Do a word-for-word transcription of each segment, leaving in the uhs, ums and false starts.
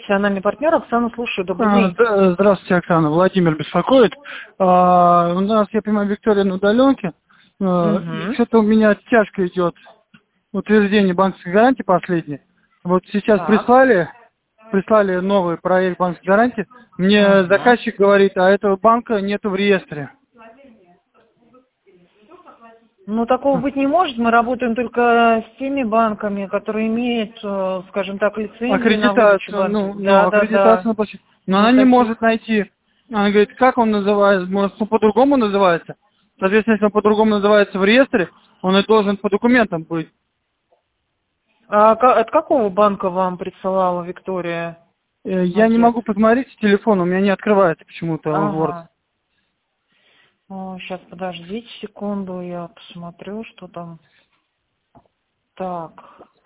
профессиональный партнер. Оксана, слушаю. Добрый А, день. да, здравствуйте, Оксана. Владимир беспокоит. А, у нас, я понимаю, Виктория на удаленке. А, Угу. Что-то у меня тяжко идет утверждение банковской гарантии последней. Вот сейчас Так. прислали, прислали новый проект банковской гарантии. Мне Угу. заказчик говорит, а этого банка нету в реестре. Ну, такого быть не может. Мы работаем только с теми банками, которые имеют, э, скажем так, лицензию на выдачу Аккредитацию, банки. ну, ну, Да, да, аккредитацию да. на площадь. Но Вот она не может таких. найти. Она говорит, как он называется, может, ну, по-другому называется. Соответственно, если он по-другому называется в реестре, он и должен по документам быть. А ка- от какого банка вам присылала Виктория Э, Я не макет? могу посмотреть с телефона, у меня не открывается почему-то Word. Ага. Сейчас, подождите секунду, я посмотрю, что там. Так.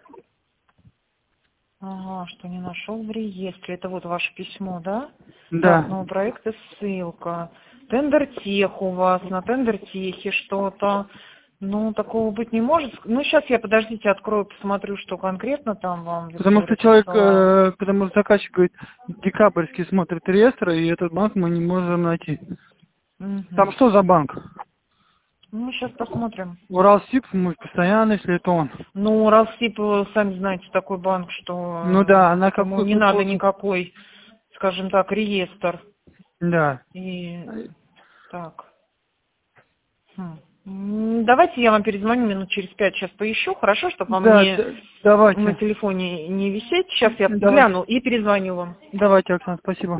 Ага, что не нашел в реестре. Это вот ваше письмо, да? Так, Да. новый проект и ссылка. Тендертех у вас, на Тендертехе что-то. Ну, такого быть не может. Ну, сейчас я, подождите, открою, посмотрю, что конкретно там вам Потому Виктория что человек, присылала. э, потому что заказчик говорит, декабрьский смотрит реестр, и этот банк мы не можем найти. Там Угу. что за банк? Ну, сейчас посмотрим. Уралсиб, мы постоянно, если это он. Ну, Уралсиб, вы сами знаете, такой банк, Ну что да, она э, ему какой не тут надо получит. никакой, скажем так, реестр. Да. И так. Хм. М, Давайте я вам перезвоню минут через пять, сейчас поищу, хорошо, чтобы вам Да, не д- на давайте. телефоне не висеть. Сейчас я Давайте. гляну и перезвоню вам. Давайте, Оксана, спасибо.